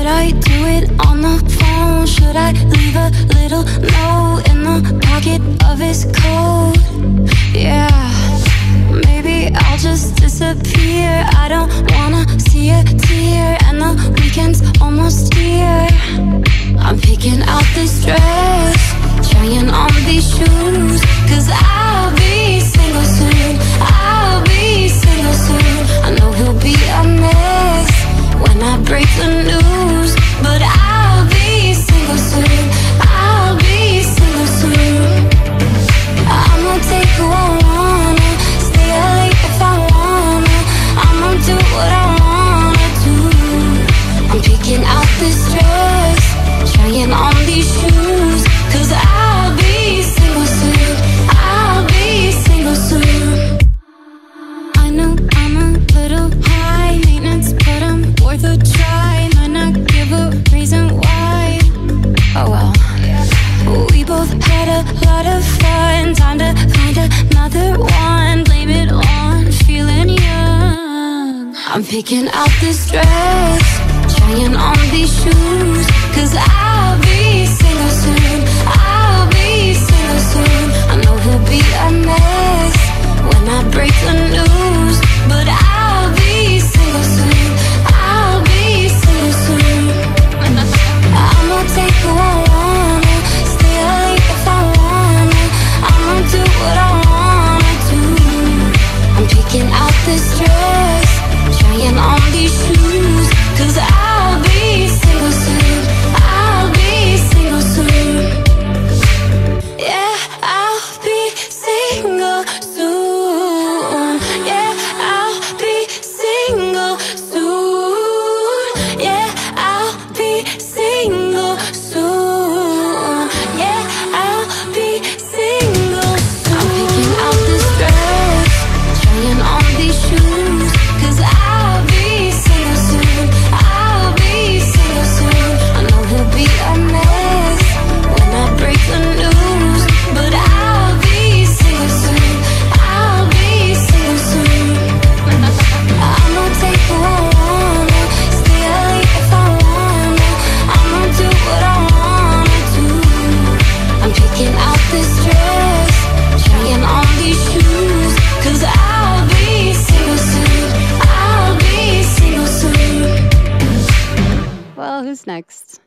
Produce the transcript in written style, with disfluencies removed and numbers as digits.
Should I do it on the phone? Should I leave a little note in the pocket of his coat? Yeah, maybe I'll just disappear. I don't wanna see a tear, and the weekend's almost here. I'm picking out this dress, trying on these shoes, 'cause I'll be single soon. I'll be single soon. I know he'll be a mess when I break the news, but I'll be single soon. I'll be single soon. I'ma take who I wanna, stay out late if I wanna. I'ma do what I wanna do. I'm picking out this dress, trying on these shoes, 'cause I'll be single soon. I'll be single soon. I know I'm a little high maintenance, but I'm worth a try. Might not give a reason why. Oh well. We both had a lot of fun. Time to find another one. Blame it on feeling young. I'm picking out this dress, trying on these shoes, 'cause I'll be single soon. I'll be single soon. I know he'll be a mess when I break the news, but I'll be single soon. I'll be single soon. I'ma take who I wanna, stay out late if I wanna. I'ma do what I wanna do. I'm picking out this dress, trying on these shoes, 'cause I'll be single soon. I'll be single soon. Yeah, I'll be single soon. Yeah, I'll be single soon. Yeah, I'll be single soon. Yeah, I'll be single soon. I'm picking out this dress, trying on these shoes, 'cause I'll be single soon. I'll be single soon. I know he'll be a mess when I break the news, but I'll be single soon. I'll be single soon. I'ma take who I wanna, stay out late if I wanna. I'ma do what I wanna do. I'm picking out this dress, trying on these shoes, 'cause I'll be single soon. I'll be single soon. Well, who's next?